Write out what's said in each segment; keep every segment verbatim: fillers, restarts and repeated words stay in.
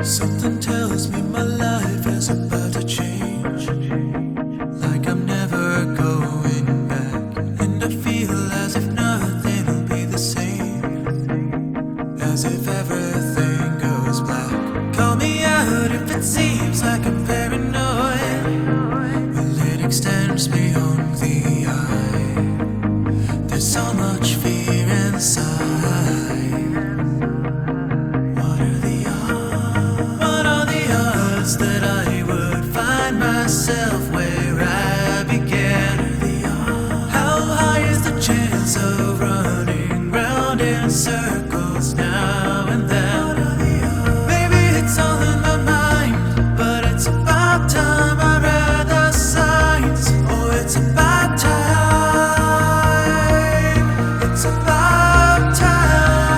Something tells me my life is about to change, like I'm never going back. And I feel as if nothing will be the same, as if everything goes black. Call me out if it seems like I'm paranoid. Well, it extends beyond the eye. There's so much fear inside. That I would find myself where I began. How high is the chance of running round in circles now and then? Maybe it's all in my mind, but it's about time I read the signs. Oh, it's about time. It's about time.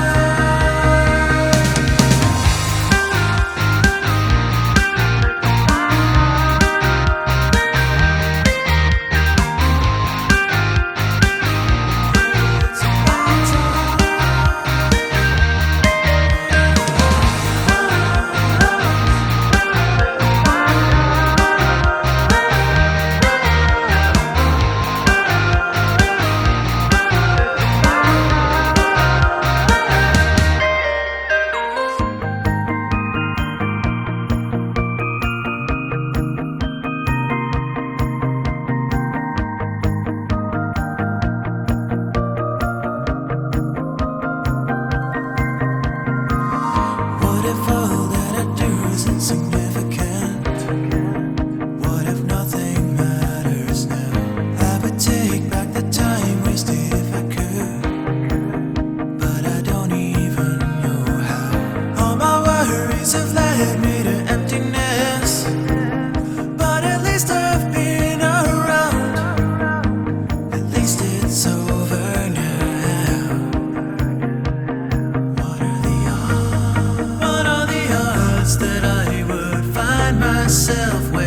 Insignificant. What if nothing matters now? I would take back the time wasted if I could, but I don't even know how. All my worries have led me to emptiness, but at least I've been around. At least it's over now. What are the odds? What are the odds that I myself